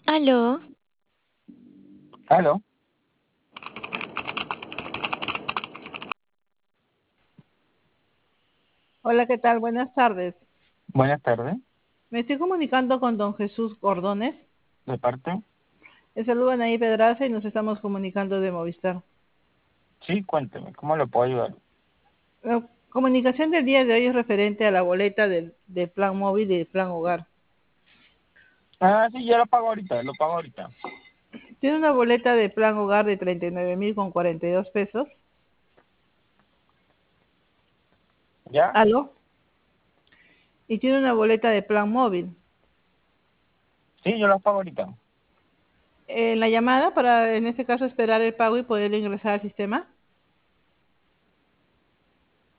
Aló, Aló, Hola, ¿qué tal? Buenas tardes. buenas tardes. Me estoy comunicando con don Jesús Cordones. ¿De parte? Le saluda Anaí Pedraza y nos estamos comunicando de Movistar. Sí, cuénteme, ¿cómo le puedo ayudar? La comunicación del día de hoy es referente a la boleta del plan móvil y del plan hogar. Ah, sí, yo lo pago ahorita, lo pago ahorita. Tiene una boleta de plan hogar de 39.042 pesos. ¿Ya? Aló. Y tiene una boleta de plan móvil. Sí, yo lo pago ahorita. En la llamada para, en este caso, esperar el pago y poder ingresar al sistema.